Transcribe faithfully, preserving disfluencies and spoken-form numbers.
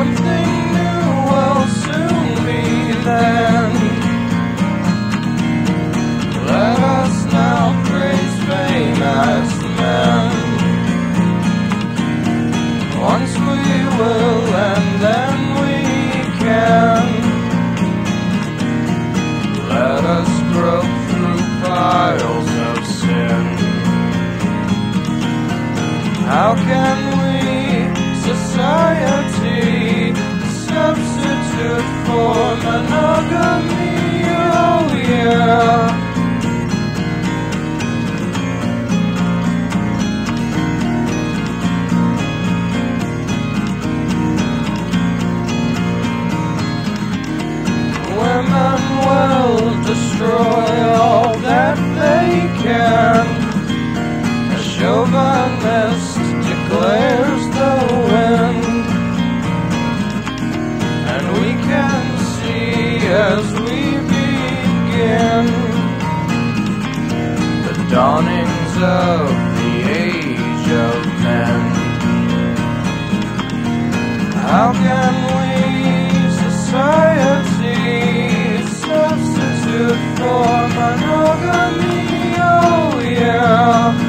something new will soon be then. Let us now praise fame as men. Once we will and then we can. Let us grope through piles of sin. How can we, society, substitute for monogamy? Oh yeah. Women will destroy all that they can. A chauvinist declares the wind, and we can see as we begin the dawnings of the age of men. How can we, society, substitute for monogamy? Oh yeah.